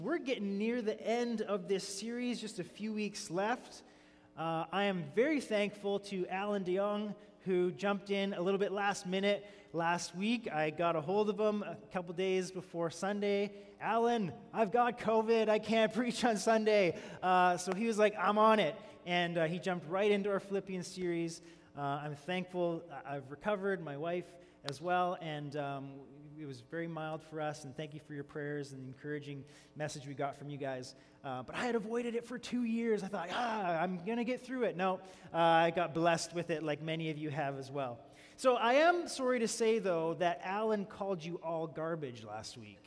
We're getting near the end of this series, just a few weeks left. I am very thankful to Alan DeYoung, who jumped in a little bit last minute last week. I got a hold of him a couple days before Sunday. Alan, I've got COVID. I can't preach on Sunday. So he was like, I'm on it. And he jumped right into our Philippians series. I'm thankful I've recovered, my wife as well, and it was very mild for us, and thank you for your prayers and the encouraging message we got from you guys. But I had avoided it for 2 years. I thought, I'm going to get through it. No, I got blessed with it like many of you have as well. So I am sorry to say, though, that Alan called you all garbage last week.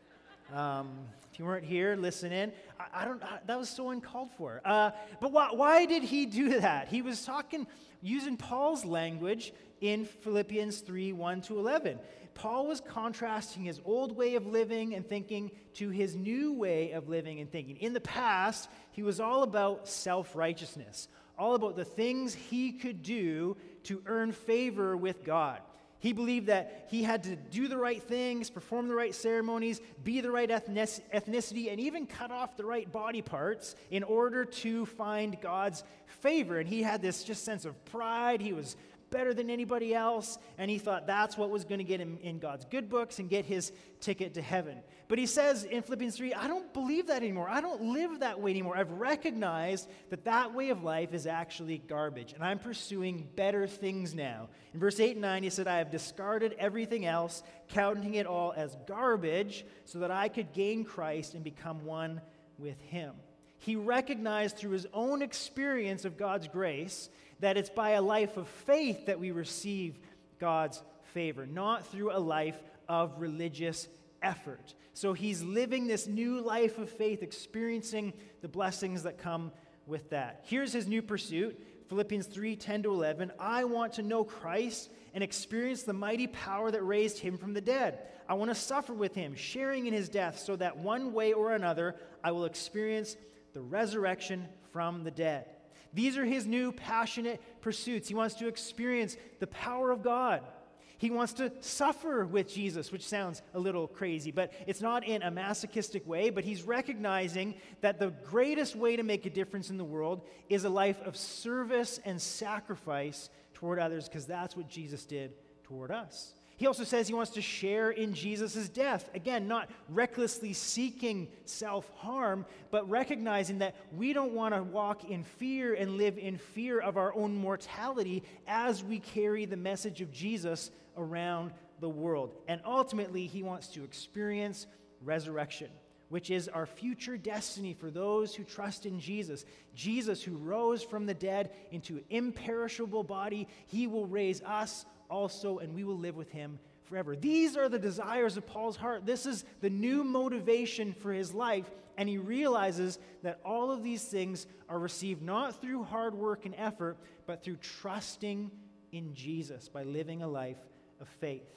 If you weren't here, listen in. That was so uncalled for. But why did he do that? He was using Paul's language in Philippians 3, 1 to 11. Paul was contrasting his old way of living and thinking to his new way of living and thinking. In the past, he was all about self-righteousness, all about the things he could do to earn favor with God. He believed that he had to do the right things, perform the right ceremonies, be the right ethnicity, and even cut off the right body parts in order to find God's favor. And he had this just sense of pride. He was better than anybody else, and he thought that's what was going to get him in God's good books and get his ticket to heaven. But he says in Philippians 3, I don't believe that anymore. I don't live that way anymore. I've recognized that way of life is actually garbage, and I'm pursuing better things now. In verse 8 and 9, he said, I have discarded everything else, counting it all as garbage, so that I could gain Christ and become one with him. He recognized through his own experience of God's grace that it's by a life of faith that we receive God's favor, not through a life of religious effort. So he's living this new life of faith, experiencing the blessings that come with that. Here's his new pursuit, Philippians 3, 10 to 11. I want to know Christ and experience the mighty power that raised him from the dead. I want to suffer with him, sharing in his death, so that one way or another I will experience the resurrection from the dead. These are his new passionate pursuits. He wants to experience the power of God. He wants to suffer with Jesus, which sounds a little crazy, but it's not in a masochistic way, but he's recognizing that the greatest way to make a difference in the world is a life of service and sacrifice toward others, because that's what Jesus did toward us. He also says he wants to share in Jesus' death. Again, not recklessly seeking self-harm, but recognizing that we don't want to walk in fear and live in fear of our own mortality as we carry the message of Jesus around the world. And ultimately, he wants to experience resurrection, which is our future destiny for those who trust in Jesus. Jesus, who rose from the dead into an imperishable body, he will raise us also, and we will live with him forever. These are the desires of Paul's heart. This is the new motivation for his life, and he realizes that all of these things are received not through hard work and effort, but through trusting in Jesus by living a life of faith.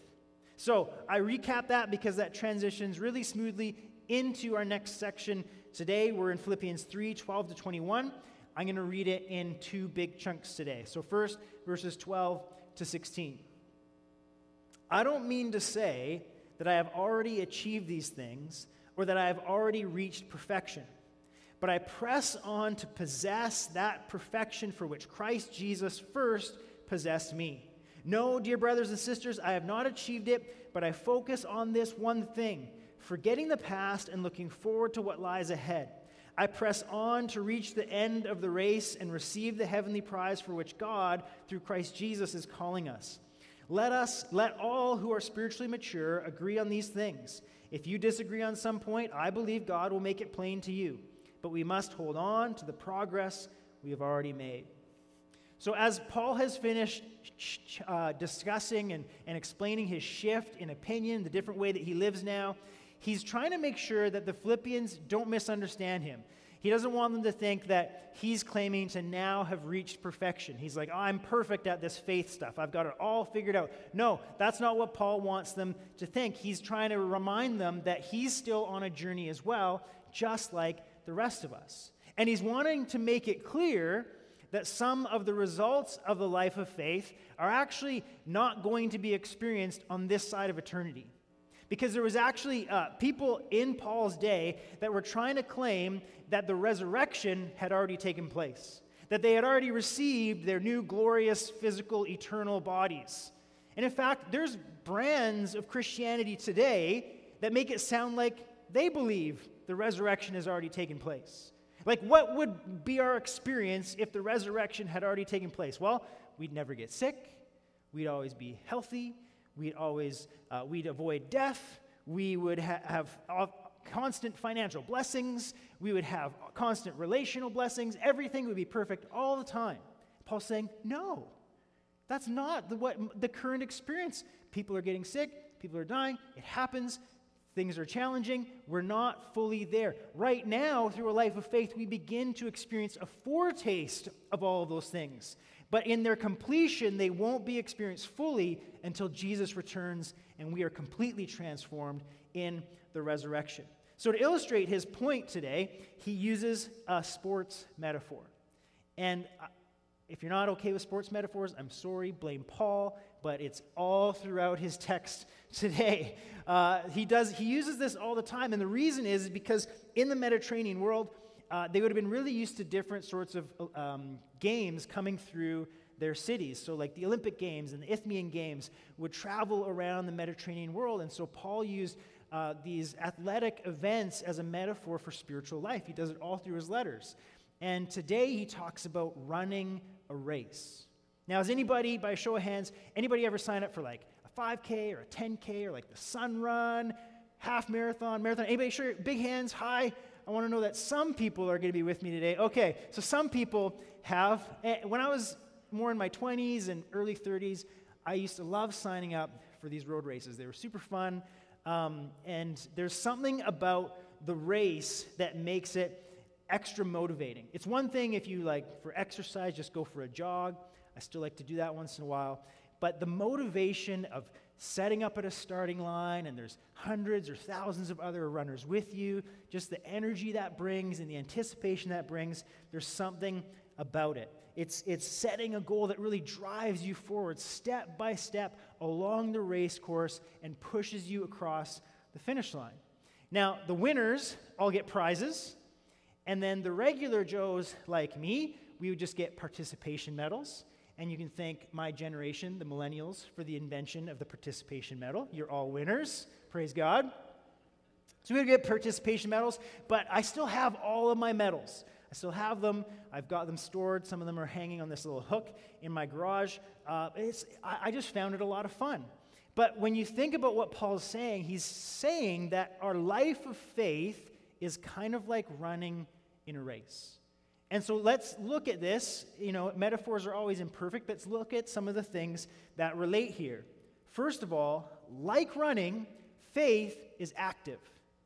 So I recap that because that transitions really smoothly into our next section. Today we're in Philippians 3, 12 to 21. I'm going to read it in two big chunks today. So first, verses 12 to 16. I don't mean to say that I have already achieved these things or that I have already reached perfection, but I press on to possess that perfection for which Christ Jesus first possessed me. No, dear brothers and sisters, I have not achieved it, but I focus on this one thing, forgetting the past and looking forward to what lies ahead. I press on to reach the end of the race and receive the heavenly prize for which God, through Christ Jesus, is calling us. Let all who are spiritually mature agree on these things. If you disagree on some point, I believe God will make it plain to you. But we must hold on to the progress we have already made. So as Paul has finished discussing and explaining his shift in opinion, the different way that he lives now, he's trying to make sure that the Philippians don't misunderstand him. He doesn't want them to think that he's claiming to now have reached perfection. He's like, I'm perfect at this faith stuff. I've got it all figured out. No, that's not what Paul wants them to think. He's trying to remind them that he's still on a journey as well, just like the rest of us. And he's wanting to make it clear that some of the results of the life of faith are actually not going to be experienced on this side of eternity. Because there was actually people in Paul's day that were trying to claim that the resurrection had already taken place, that they had already received their new glorious physical eternal bodies. And in fact, there's brands of Christianity today that make it sound like they believe the resurrection has already taken place. Like, what would be our experience if the resurrection had already taken place? Well, we'd never get sick. We'd always be healthy. We'd avoid death. We would have constant financial blessings. We would have constant relational blessings. Everything would be perfect all the time. Paul's saying, no, that's not what the current experience. People are getting sick. People are dying. It happens. Things are challenging. We're not fully there. Right now, through a life of faith, we begin to experience a foretaste of all of those things. But in their completion, they won't be experienced fully until Jesus returns and we are completely transformed in the resurrection. So to illustrate his point today, he uses a sports metaphor. And if you're not okay with sports metaphors, I'm sorry, blame Paul, but it's all throughout his text today. He uses this all the time, and the reason is because in the Mediterranean world, they would have been really used to different sorts of games coming through their cities. So like the Olympic Games and the Isthmian Games would travel around the Mediterranean world, and so Paul used these athletic events as a metaphor for spiritual life. He does it all through his letters. And today he talks about running a race. Now, has anybody, by a show of hands, anybody ever sign up for like a 5K or a 10K or like the Sun Run, half marathon? Anybody sure? Big hands, high. I want to know that some people are going to be with me today. Okay, so some people have. When I was more in my 20s and early 30s, I used to love signing up for these road races. They were super fun, and there's something about the race that makes it extra motivating. It's one thing if you, like, for exercise, just go for a jog. I still like to do that once in a while. But the motivation of setting up at a starting line, and there's hundreds or thousands of other runners with you, just the energy that brings and the anticipation that brings, there's something about it. It's setting a goal that really drives you forward step by step along the race course and pushes you across the finish line. Now, the winners all get prizes, and then the regular Joes like me, we would just get participation medals. And you can thank my generation, the millennials, for the invention of the participation medal. You're all winners. Praise God. So we would get participation medals, but I still have all of my medals. I still have them. I've got them stored. Some of them are hanging on this little hook in my garage. I just found it a lot of fun. But when you think about what Paul's saying, he's saying that our life of faith is kind of like running in a race. And so let's look at this. You know, metaphors are always imperfect, but let's look at some of the things that relate here. First of all, like running, faith is active.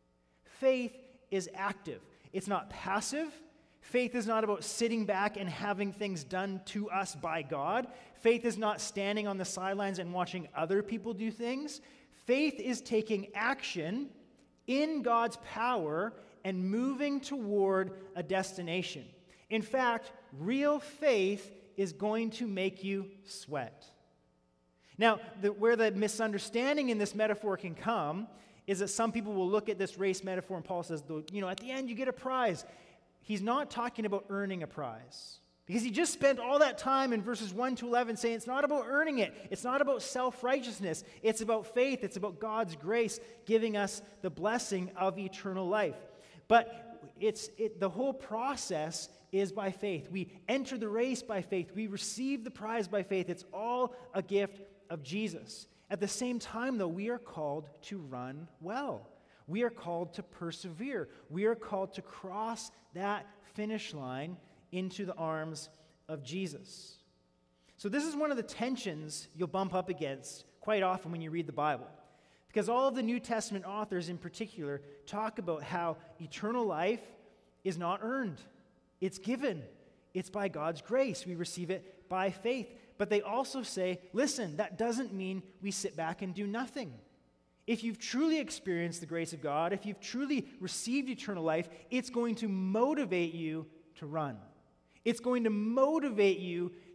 Faith is active. It's not passive. Faith is not about sitting back and having things done to us by God. Faith is not standing on the sidelines and watching other people do things. Faith is taking action in God's power and moving toward a destination. In fact, real faith is going to make you sweat. Now, where the misunderstanding in this metaphor can come is that some people will look at this race metaphor and Paul says, at the end you get a prize. He's not talking about earning a prize. Because he just spent all that time in verses 1 to 11 saying it's not about earning it. It's not about self-righteousness. It's about faith. It's about God's grace giving us the blessing of eternal life. But the whole process is by faith. We enter the race by faith. We receive the prize by faith. It's all a gift of Jesus. At the same time, though, we are called to run well. We are called to persevere. We are called to cross that finish line into the arms of Jesus. So this is one of the tensions you'll bump up against quite often when you read the Bible. Because all of the New Testament authors in particular talk about how eternal life is not earned. It's given. It's by God's grace. We receive it by faith. But they also say, listen, that doesn't mean we sit back and do nothing. If you've truly experienced the grace of God, if you've truly received eternal life, it's going to motivate you to run. It's going to motivate you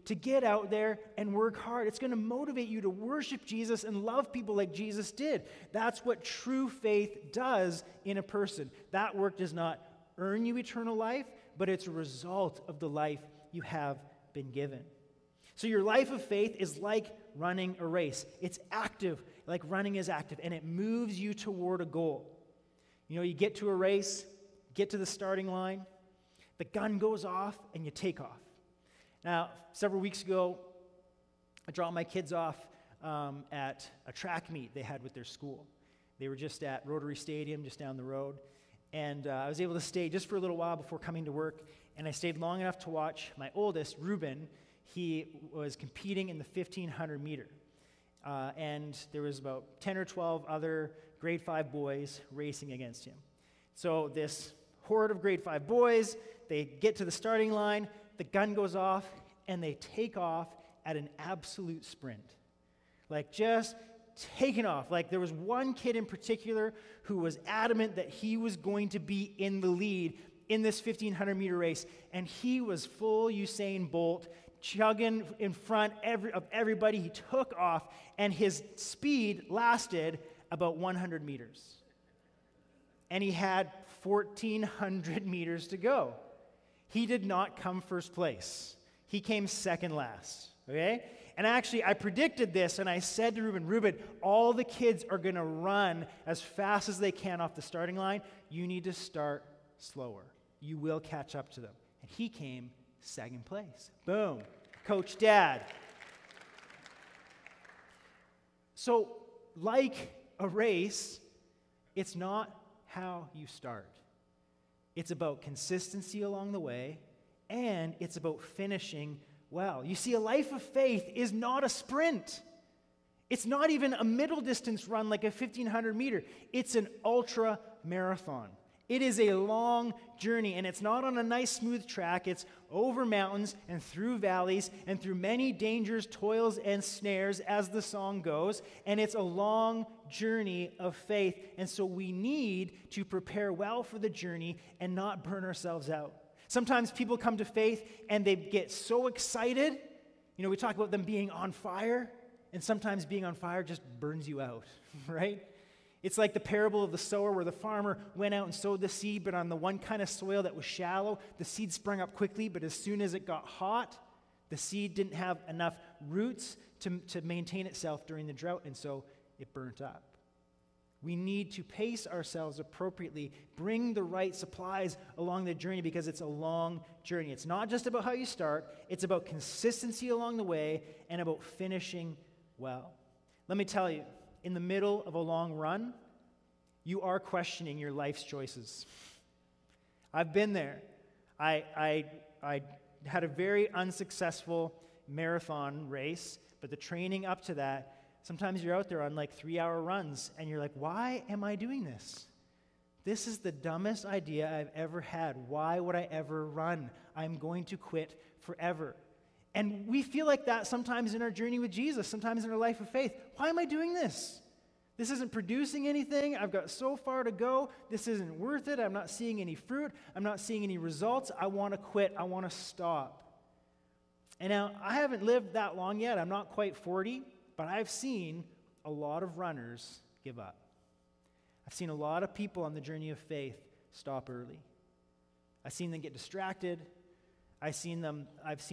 to get out there and work hard. It's going to motivate you to worship Jesus and love people like Jesus did. That's what true faith does in a person. That work does not earn you eternal life, but it's a result of the life you have been given. So your life of faith is like running a race. It's active, like running is active, and it moves you toward a goal. You get to a race, get to the starting line, the gun goes off, and you take off. Now, several weeks ago, I dropped my kids off at a track meet they had with their school. They were just at Rotary Stadium, just down the road, and I was able to stay just for a little while before coming to work, and I stayed long enough to watch my oldest, Ruben. He was competing in the 1,500 meter, and there was about 10 or 12 other grade 5 boys racing against him. So this horde of grade 5 boys, they get to the starting line, the gun goes off, and they take off at an absolute sprint. Like just taking off. Like there was one kid in particular who was adamant that he was going to be in the lead in this 1,500 meter race, and he was full Usain Bolt, chugging in front of everybody. He took off, and his speed lasted about 100 meters. And he had 1,400 meters to go. He did not come first place. He came second last, okay? And actually, I predicted this, and I said to Ruben, all the kids are going to run as fast as they can off the starting line. You need to start slower. You will catch up to them. And he came second place. Boom. Coach Dad. So, like a race, it's not how you start. It's about consistency along the way, and it's about finishing well. You see, a life of faith is not a sprint. It's not even a middle distance run like a 1,500 meter. It's an ultra marathon. It is a long journey, and it's not on a nice smooth track. It's over mountains and through valleys and through many dangers, toils, and snares, as the song goes, and it's a long journey of faith, and so we need to prepare well for the journey and not burn ourselves out. Sometimes people come to faith, and they get so excited. We talk about them being on fire, and sometimes being on fire just burns you out, right? It's like the parable of the sower where the farmer went out and sowed the seed, but on the one kind of soil that was shallow, the seed sprung up quickly, but as soon as it got hot, the seed didn't have enough roots to maintain itself during the drought, and so it burnt up. We need to pace ourselves appropriately, bring the right supplies along the journey, because it's a long journey. It's not just about how you start, it's about consistency along the way and about finishing well. Let me tell you, in the middle of a long run, you are questioning your life's choices. I've been there. I had a very unsuccessful marathon race, but the training up to that, sometimes you're out there on like 3-hour runs, and you're like, why am I doing this? This is the dumbest idea I've ever had. Why would I ever run? I'm going to quit forever. And we feel like that sometimes in our journey with Jesus, sometimes in our life of faith. Why am I doing this? This isn't producing anything. I've got so far to go. This isn't worth it. I'm not seeing any fruit. I'm not seeing any results. I want to quit. I want to stop. And now, I haven't lived that long yet. I'm not quite 40, but I've seen a lot of runners give up. I've seen a lot of people on the journey of faith stop early. I've seen them get distracted. I've seen them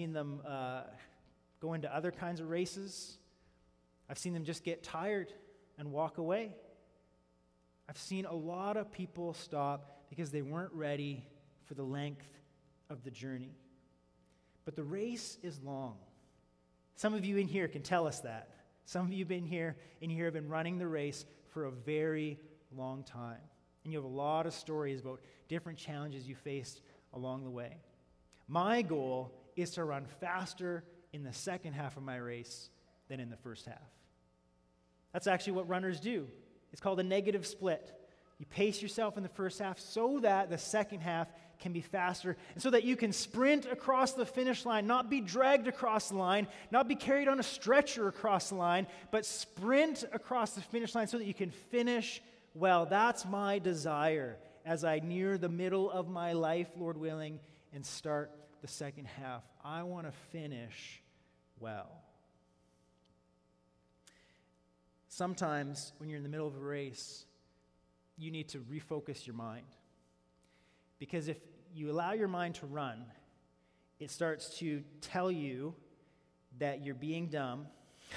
go into other kinds of races. I've seen them just get tired and walk away. I've seen a lot of people stop because they weren't ready for the length of the journey. But the race is long. Some of you in here can tell us that. Some of you in here have been running the race for a very long time. And you have a lot of stories about different challenges you faced along the way. My goal is to run faster in the second half of my race than in the first half. That's actually what runners do. It's called a negative split. You pace yourself in the first half so that the second half can be faster, and so that you can sprint across the finish line, not be dragged across the line, not be carried on a stretcher across the line, but sprint across the finish line so that you can finish well. That's my desire as I near the middle of my life, Lord willing, and start the second half. I want to finish well. Sometimes when you're in the middle of a race, you need to refocus your mind. Because if you allow your mind to run, it starts to tell you that you're being dumb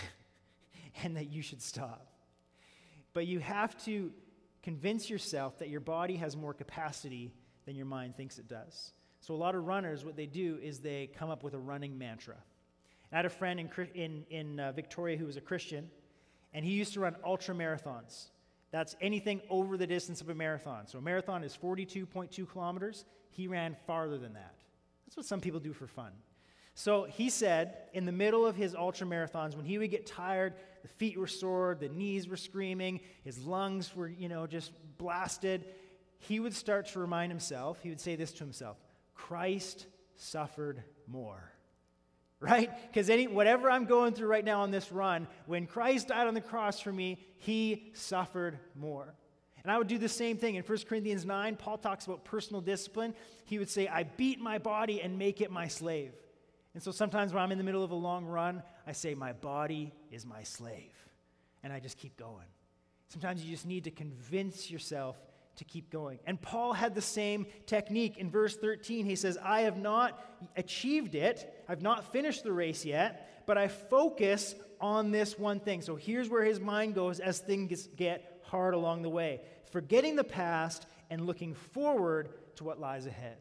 and that you should stop. But you have to convince yourself that your body has more capacity than your mind thinks it does. So a lot of runners, what they do is they come up with a running mantra. I had a friend in Victoria who was a Christian, and he used to run ultra marathons. That's anything over the distance of a marathon. So a marathon is 42.2 kilometers. He ran farther than that. That's what some people do for fun. So he said in the middle of his ultra marathons, when he would get tired, the feet were sore, the knees were screaming, his lungs were, just blasted, he would start to remind himself, he would say this to himself, Christ suffered more. Right? Because whatever I'm going through right now on this run, when Christ died on the cross for me, he suffered more. And I would do the same thing. In 1 Corinthians 9, Paul talks about personal discipline. He would say, I beat my body and make it my slave. And so sometimes when I'm in the middle of a long run, I say, my body is my slave. And I just keep going. Sometimes you just need to convince yourself to keep going. And Paul had the same technique. In verse 13, he says, I have not achieved it. I've not finished the race yet, but I focus on this one thing. So here's where his mind goes as things get hard along the way. Forgetting the past and looking forward to what lies ahead.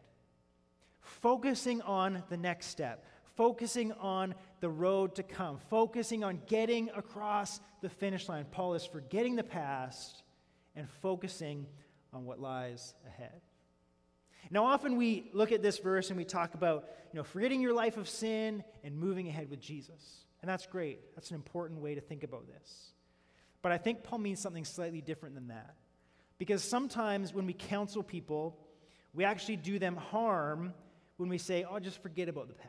Focusing on the next step. Focusing on the road to come. Focusing on getting across the finish line. Paul is forgetting the past and focusing on what lies ahead. Now, often we look at this verse and we talk about, forgetting your life of sin and moving ahead with Jesus. And that's great. That's an important way to think about this. But I think Paul means something slightly different than that. Because sometimes when we counsel people, we actually do them harm when we say, just forget about the past.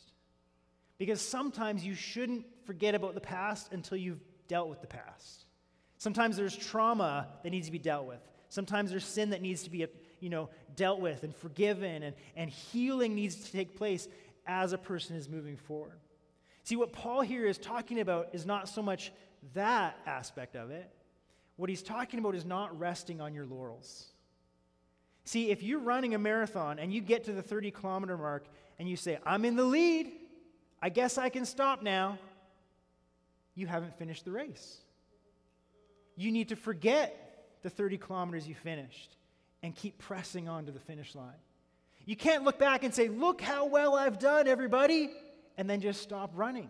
Because sometimes you shouldn't forget about the past until you've dealt with the past. Sometimes there's trauma that needs to be dealt with. Sometimes there's sin that needs to be, dealt with and forgiven, and healing needs to take place as a person is moving forward. See, what Paul here is talking about is not so much that aspect of it. What he's talking about is not resting on your laurels. See, if you're running a marathon and you get to the 30-kilometer mark and you say, I'm in the lead, I guess I can stop now, you haven't finished the race. You need to forget the 30 kilometers you finished and keep pressing on to the finish line. You can't look back and say, look how well I've done, everybody, and then just stop running.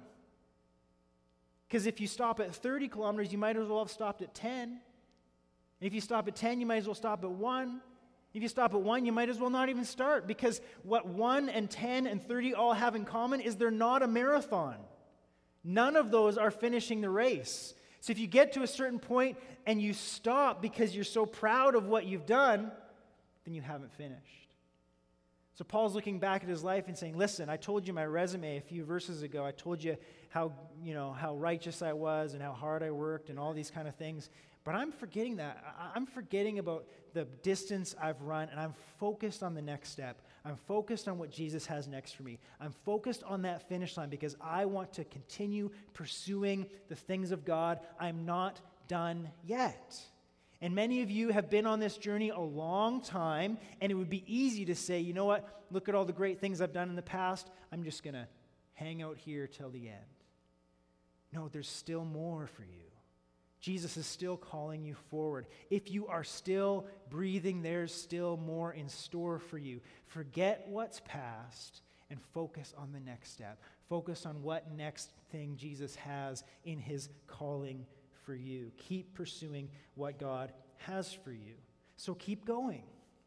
Because if you stop at 30 kilometers, you might as well have stopped at 10. And if you stop at 10, you might as well stop at 1. If you stop at 1, you might as well not even start, because what 1 and 10 and 30 all have in common is they're not a marathon. None of those are finishing the race. So if you get to a certain point and you stop because you're so proud of what you've done, then you haven't finished. So Paul's looking back at his life and saying, listen, I told you my resume a few verses ago. I told you how righteous I was and how hard I worked and all these kind of things. But I'm forgetting that. I'm forgetting about the distance I've run, and I'm focused on the next step. I'm focused on what Jesus has next for me. I'm focused on that finish line because I want to continue pursuing the things of God. I'm not done yet. And many of you have been on this journey a long time, and it would be easy to say, you know what, look at all the great things I've done in the past. I'm just going to hang out here till the end. No, there's still more for you. Jesus is still calling you forward. If you are still breathing, there's still more in store for you. Forget what's past and focus on the next step. Focus on what next thing Jesus has in his calling for you. Keep pursuing what God has for you. So keep going.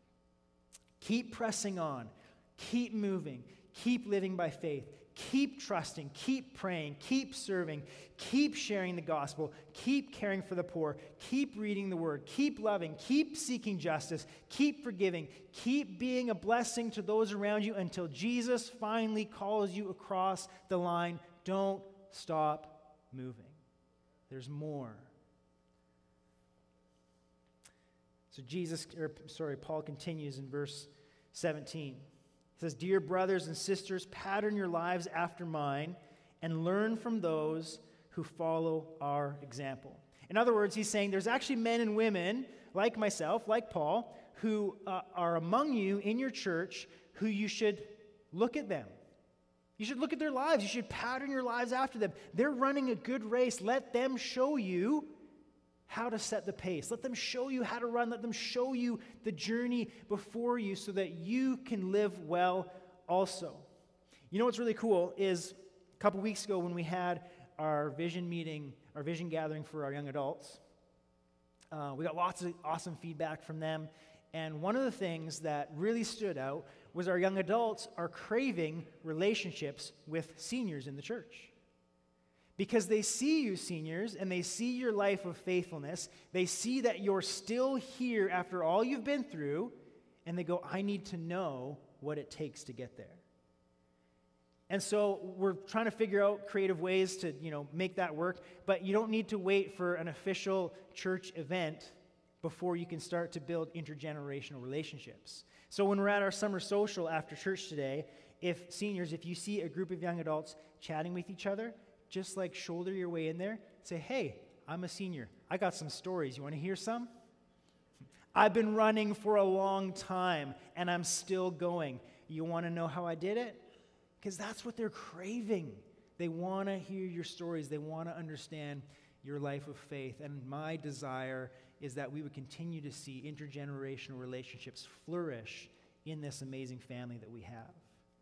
Keep pressing on. Keep moving. Keep living by faith. Keep trusting, keep praying, keep serving, keep sharing the gospel, keep caring for the poor, keep reading the word, keep loving, keep seeking justice, keep forgiving, keep being a blessing to those around you until Jesus finally calls you across the line. Don't stop moving. There's more. So Paul continues in verse 17. It says, dear brothers and sisters, pattern your lives after mine and learn from those who follow our example. In other words, he's saying there's actually men and women like myself, like Paul, who are among you in your church who you should look at them. You should look at their lives. You should pattern your lives after them. They're running a good race. Let them show you how to set the pace. Let them show you how to run. Let them show you the journey before you so that you can live well also. You know what's really cool is a couple weeks ago when we had our vision meeting, our vision gathering for our young adults, we got lots of awesome feedback from them. And one of the things that really stood out was our young adults are craving relationships with seniors in the church. Because they see you, seniors, and they see your life of faithfulness. They see that you're still here after all you've been through, and they go, I need to know what it takes to get there. And so we're trying to figure out creative ways to, make that work, but you don't need to wait for an official church event before you can start to build intergenerational relationships. So when we're at our summer social after church today, if you see a group of young adults chatting with each other, just like shoulder your way in there, say, hey, I'm a senior. I got some stories. You want to hear some? I've been running for a long time, and I'm still going. You want to know how I did it? Because that's what they're craving. They want to hear your stories. They want to understand your life of faith. And my desire is that we would continue to see intergenerational relationships flourish in this amazing family that we have.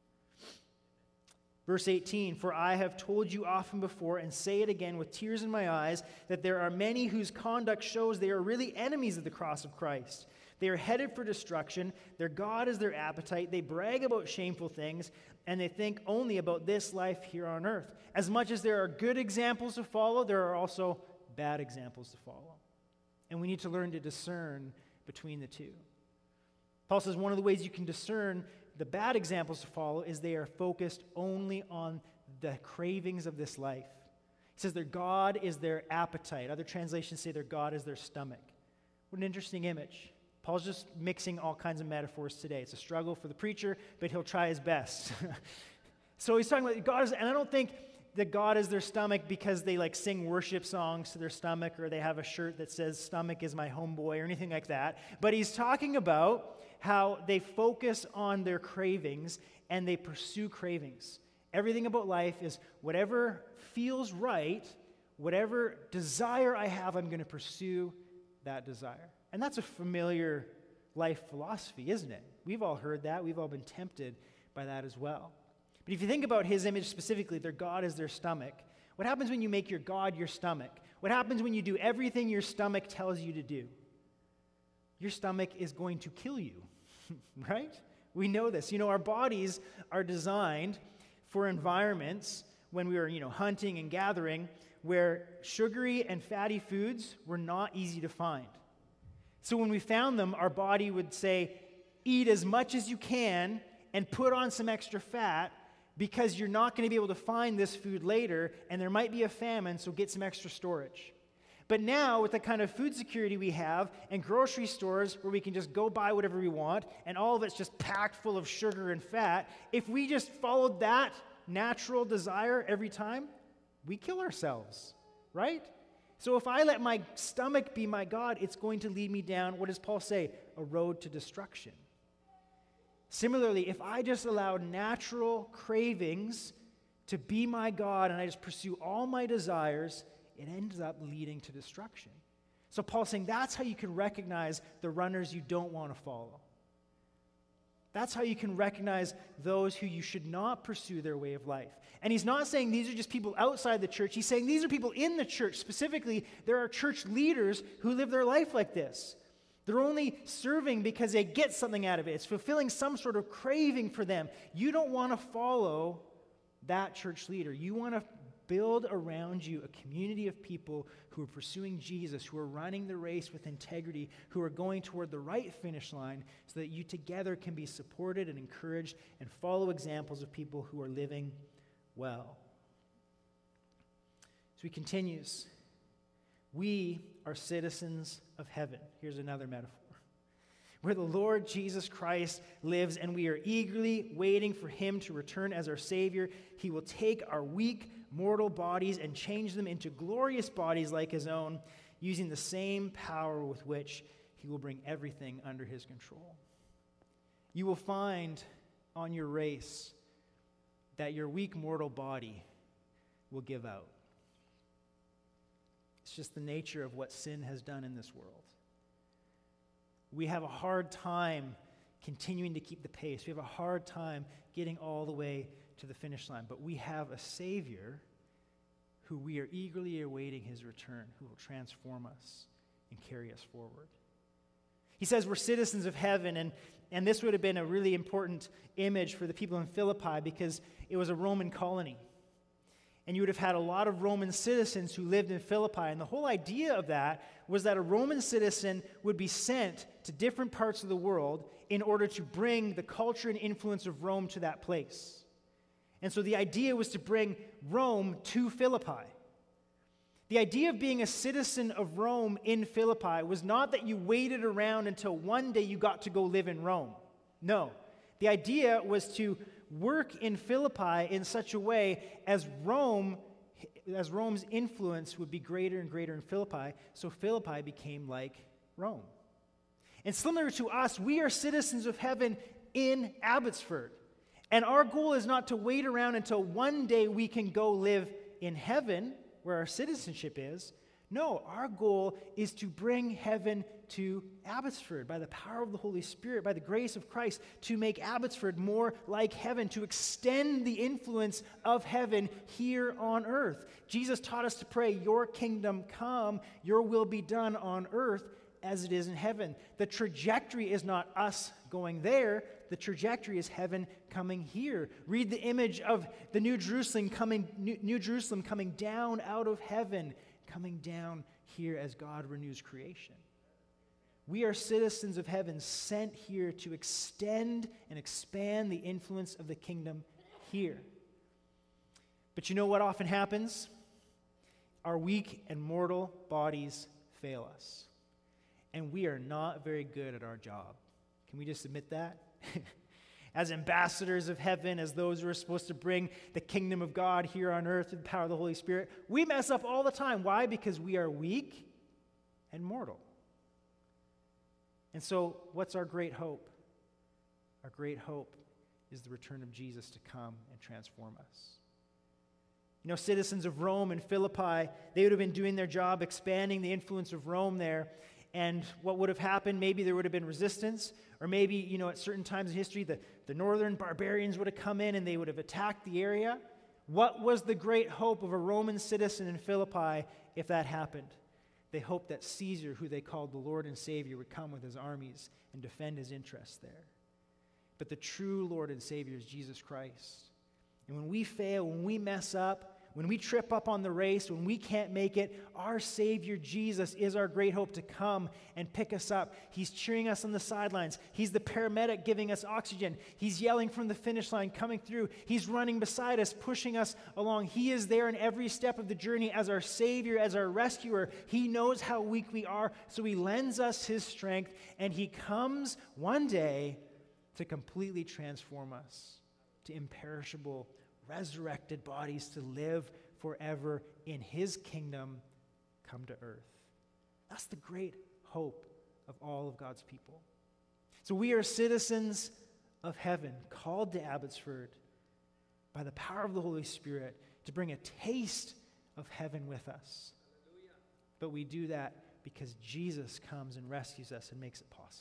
Verse 18, for I have told you often before and say it again with tears in my eyes that there are many whose conduct shows they are really enemies of the cross of Christ. They are headed for destruction. Their God is their appetite. They brag about shameful things, and they think only about this life here on earth. As much as there are good examples to follow, there are also bad examples to follow. And we need to learn to discern between the two. Paul says one of the ways you can discern the bad examples to follow is they are focused only on the cravings of this life. He says their God is their appetite. Other translations say their God is their stomach. What an interesting image. Paul's just mixing all kinds of metaphors today. It's a struggle for the preacher, but he'll try his best. So he's talking about God is, and I don't think that God is their stomach because they sing worship songs to their stomach or they have a shirt that says stomach is my homeboy or anything like that. But he's talking about how they focus on their cravings and they pursue cravings. Everything about life is whatever feels right, whatever desire I have, I'm going to pursue that desire. And that's a familiar life philosophy, isn't it? We've all heard that. We've all been tempted by that as well. But if you think about his image specifically, their God is their stomach. What happens when you make your God your stomach? What happens when you do everything your stomach tells you to do? Your stomach is going to kill you, right? We know this. Our bodies are designed for environments when we were, hunting and gathering where sugary and fatty foods were not easy to find. So when we found them, our body would say, eat as much as you can and put on some extra fat because you're not going to be able to find this food later and there might be a famine, so get some extra storage. But now, with the kind of food security we have and grocery stores where we can just go buy whatever we want and all of it's just packed full of sugar and fat, if we just followed that natural desire every time, we kill ourselves, right? So if I let my stomach be my God, it's going to lead me down, what does Paul say? A road to destruction. Similarly, if I just allow natural cravings to be my God and I just pursue all my desires, it ends up leading to destruction. So Paul's saying that's how you can recognize the runners you don't want to follow. That's how you can recognize those who you should not pursue their way of life. And he's not saying these are just people outside the church. He's saying these are people in the church. Specifically, there are church leaders who live their life like this. They're only serving because they get something out of it. It's fulfilling some sort of craving for them. You don't want to follow that church leader. You want to build around you a community of people who are pursuing Jesus, who are running the race with integrity, who are going toward the right finish line so that you together can be supported and encouraged and follow examples of people who are living well. So he continues, we are citizens of heaven. Here's another metaphor. where the Lord Jesus Christ lives, and we are eagerly waiting for him to return as our Savior. He will take our weak, mortal bodies and change them into glorious bodies like his own, using the same power with which he will bring everything under his control. You will find on your race that your weak, mortal body will give out. It's just the nature of what sin has done in this world. We have a hard time continuing to keep the pace. We have a hard time getting all the way to the finish line. But we have a Savior who we are eagerly awaiting his return, who will transform us and carry us forward. He says we're citizens of heaven, and this would have been a really important image for the people in Philippi because it was a Roman colony. And you would have had a lot of Roman citizens who lived in Philippi. And the whole idea of that was that a Roman citizen would be sent to different parts of the world in order to bring the culture and influence of Rome to that place. And so the idea was to bring Rome to Philippi. The idea of being a citizen of Rome in Philippi was not that you waited around until one day you got to go live in Rome. No. The idea was to work in Philippi in such a way as Rome's influence would be greater and greater in Philippi, so Philippi became like Rome. And similar to us, we are citizens of heaven in Abbotsford. And our goal is not to wait around until one day we can go live in heaven, where our citizenship is. No, our goal is to bring heaven to Abbotsford by the power of the Holy Spirit, by the grace of Christ, to make Abbotsford more like heaven, to extend the influence of heaven here on earth. Jesus taught us to pray, your kingdom come, your will be done on earth as it is in heaven. The trajectory is not us going there. The trajectory is heaven coming here. Read the image of the New Jerusalem coming down out of heaven, coming down here as God renews creation. We are citizens of heaven sent here to extend and expand the influence of the kingdom here. But you know what often happens? Our weak and mortal bodies fail us. And we are not very good at our job. Can we just admit that? As ambassadors of heaven, as those who are supposed to bring the kingdom of God here on earth through the power of the Holy Spirit, we mess up all the time. Why? Because we are weak and mortal. And so, what's our great hope? Our great hope is the return of Jesus to come and transform us. You know, citizens of Rome and Philippi, they would have been doing their job expanding the influence of Rome there. And what would have happened, maybe there would have been resistance, or maybe, you know, at certain times in history, the northern barbarians would have come in and they would have attacked the area. What was the great hope of a Roman citizen in Philippi if that happened? They hoped that Caesar, who they called the Lord and Savior, would come with his armies and defend his interests there. But the true Lord and Savior is Jesus Christ. And when we fail, when we mess up, when we trip up on the race, when we can't make it, our Savior Jesus is our great hope to come and pick us up. He's cheering us on the sidelines. He's the paramedic giving us oxygen. He's yelling from the finish line, coming through. He's running beside us, pushing us along. He is there in every step of the journey as our Savior, as our rescuer. He knows how weak we are, so he lends us his strength, and he comes one day to completely transform us to imperishable, resurrected bodies to live forever in his kingdom come to earth. That's the great hope of all of God's people. So we are citizens of heaven, called to Abbotsford by the power of the Holy Spirit to bring a taste of heaven with us. But we do that because Jesus comes and rescues us and makes it possible.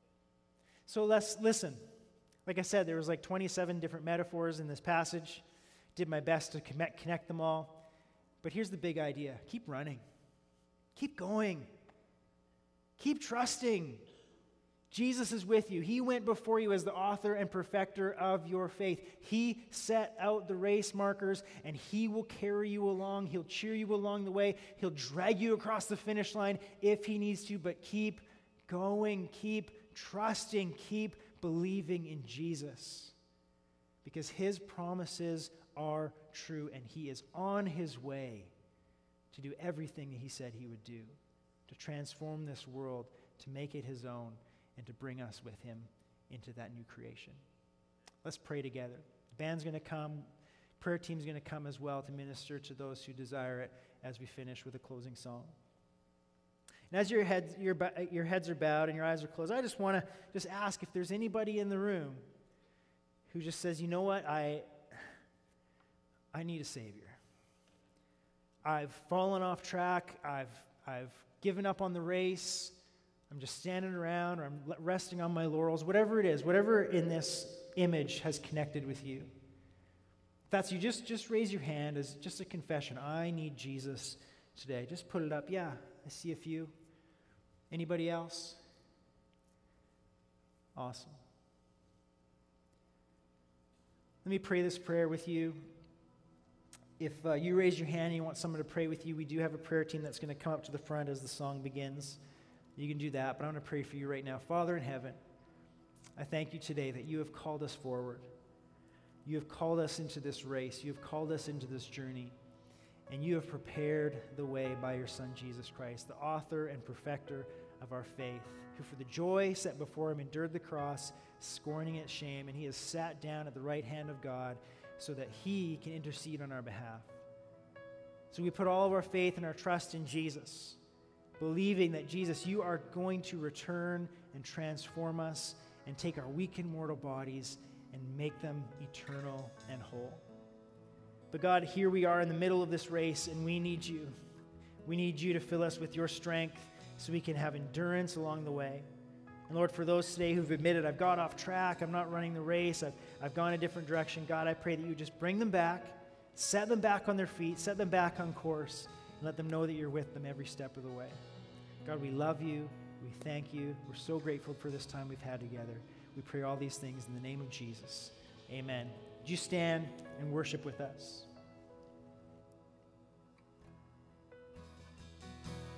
So let's listen. Like I said, there was like 27 different metaphors in this passage. Did my best to connect them all. But here's the big idea. Keep running. Keep going. Keep trusting. Jesus is with you. He went before you as the author and perfecter of your faith. He set out the race markers, and he will carry you along. He'll cheer you along the way. He'll drag you across the finish line if he needs to, but keep going. Keep trusting. Keep believing in Jesus, because his promises are true, and he is on his way to do everything he said he would do, to transform this world, to make it his own, and to bring us with him into that new creation. Let's pray together. The band's going to come. Prayer team's going to come as well to minister to those who desire it as we finish with a closing song. And as your heads are bowed and your eyes are closed, I just want to ask if there's anybody in the room who just says, you know what, I need a Savior. I've fallen off track. I've given up on the race. I'm just standing around, or I'm resting on my laurels. Whatever it is, whatever in this image has connected with you. If that's you, just raise your hand as just a confession. I need Jesus today. Just put it up. Yeah, I see a few. Anybody else? Awesome. Let me pray this prayer with you. If you raise your hand and you want someone to pray with you, we do have a prayer team that's going to come up to the front as the song begins. You can do that, but I'm going to pray for you right now. Father in heaven, I thank you today that you have called us forward. You have called us into this race. You have called us into this journey. And you have prepared the way by your Son, Jesus Christ, the author and perfecter of our faith, who for the joy set before him endured the cross, scorning its shame, and he has sat down at the right hand of God so that he can intercede on our behalf. So we put all of our faith and our trust in Jesus, believing that, Jesus, you are going to return and transform us and take our weak and mortal bodies and make them eternal and whole. But God, here we are in the middle of this race, and we need you. We need you to fill us with your strength so we can have endurance along the way. And Lord, for those today who've admitted, I've got off track, I'm not running the race, I've gone a different direction, God, I pray that you just bring them back, set them back on their feet, set them back on course, and let them know that you're with them every step of the way. God, we love you. We thank you. We're so grateful for this time we've had together. We pray all these things in the name of Jesus. Amen. Would you stand and worship with us?